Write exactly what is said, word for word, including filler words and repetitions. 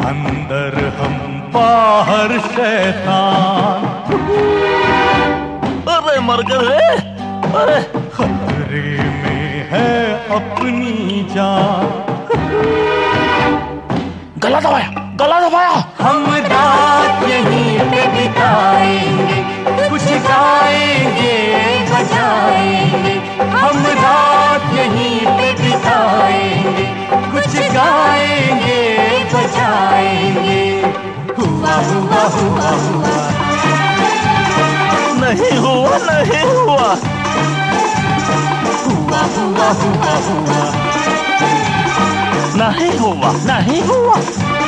अंदर हम बाहर शैतान। अरे मर गए। अरे खतरे में है अपनी जान। गला दबाया, गला दबाया। हम रात यहीं पे बिताएंगे, कुछ गाएंगे बजाएंगे। हम रात यहीं पे बिताएंगे, कुछ गाएंगे बजाएंगे। हुआ हुआ हुआ हुआ नहीं हुआ, नहीं हुआ। हुआ हुआ हुआ हुआ नहीं हुआ, नहीं हुआ।